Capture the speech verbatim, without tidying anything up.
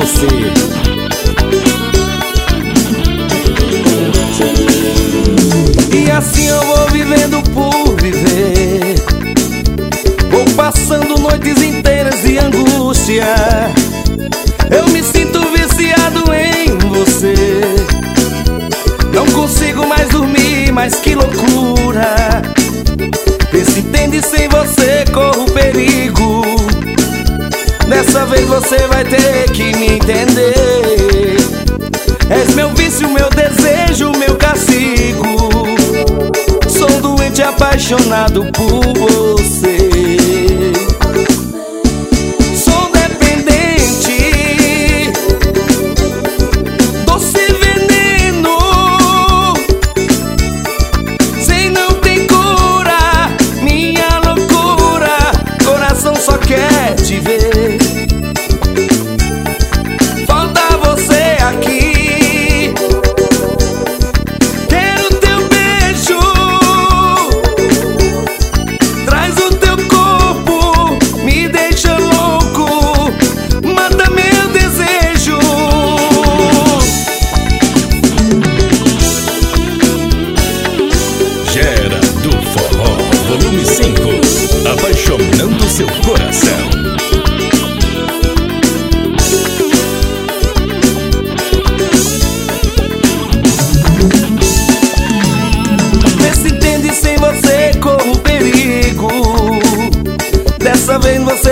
você. E assim eu vou vivendo por viver, vou passando noites inteiras de angústia. Eu me sinto viciado em você, não consigo mais dormir, mas que loucura. Vê se entende, sem você corro perigo. Dessa vez você vai ter que me entender. És meu vício, meu desejo, meu castigo. Sou doente apaixonado por você. Sou dependente, doce veneno, sem não tem cura, minha loucura. Coração só quer te ver. Falta você aqui. Quero teu beijo, traz o teu corpo, me deixa louco, mata meu desejo. Gera do Forró, volume cinco, apaixonando seu coração. Vê se entende, sem você corro perigo. Dessa vez você